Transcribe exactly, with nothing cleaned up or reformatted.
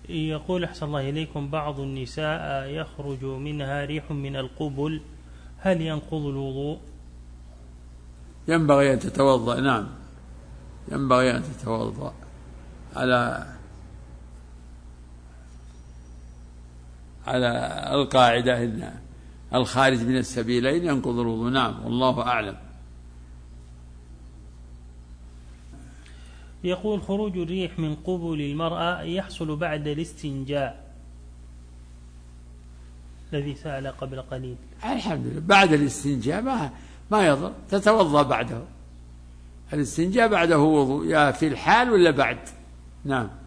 يقول أحسن الله إليكم: بعض النساء يخرج منها ريح من القبل، هل ينقض الوضوء؟ ينبغي أن تتوضأ. نعم، ينبغي أن تتوضأ على على القاعدة إن الخارج من السبيلين ينقض الوضوء. نعم، والله أعلم. يقول: خروج الريح من قبل المرأة يحصل بعد الاستنجاء، الذي سأل قبل قليل. الحمد لله، بعد الاستنجاء ما ما يضر، تتوضأ بعده. الاستنجاء بعده وضوء، يا في الحال ولا بعد. نعم.